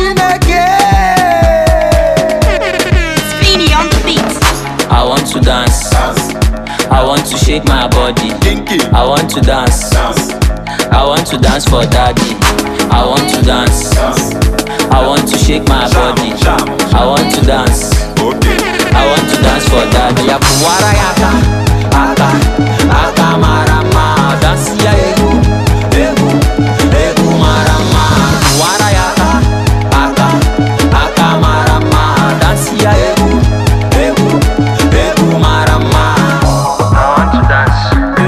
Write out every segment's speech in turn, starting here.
Speedy on the beat. I want to dance. I want to shake my body. I want to dance. I want to dance for daddy. I want to dance. I want to shake my body. I want to dance. I want to dance for daddy. Ya kuwara yaka, aka, aka marama. Dance ya egu, egu, egu marama. Kuwara yaka, aka, aka marama. Dance ya egu, egu, egu marama. I want to dance.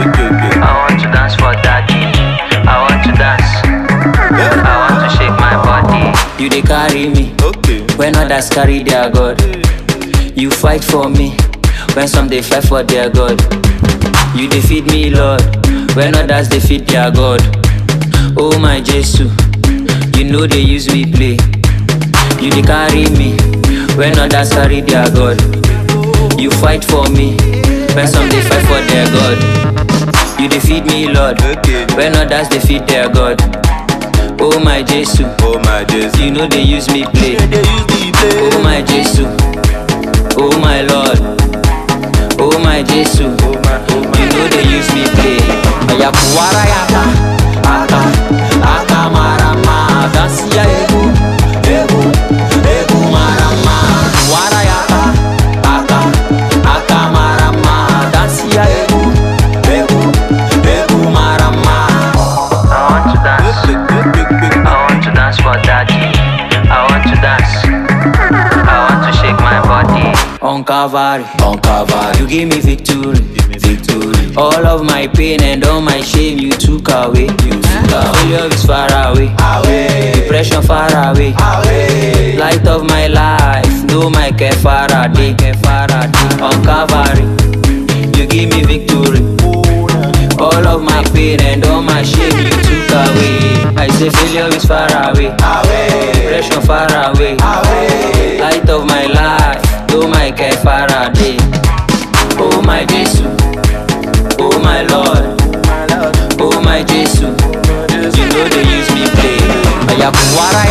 I want to dance for daddy. I want to dance. I want to shake my body. You dey carry me when others carry their God. You fight for me when some dey fight for their God. You dey feed me, Lord, when others dey feed their God. Oh my Jesus, you know they use me play. You dey carry me when others carry their God. You fight for me when some dey fight for their God. You dey feed me, Lord, when others dey feed their God. Oh my Jesus, you know they use me play. Oh my Jesus, oh my Lord, oh my Jesus, you know they use me play. Aya kuwara yaka, aka, aka marama. Dance ya egu, egu, egu marama. Kuwara yaka, aka, aka marama. Dance ya egu, egu, egu marama. I want to dance. I want to dance for daddy. I want to dance. I want to shake my body. On Calvary, you give me victory, victory. All of my pain and all my shame you took away. Failure is far away, depression far away. Light of my life, no my care Faraday. On Calvary, you give me victory. All of my pain and all my shame you took away. I say failure is far away, depression far away. Light of my life, no my care Faraday. Oh my Jesus, oh my Lord, oh my Jesus, you know they use me play. Aya kuwara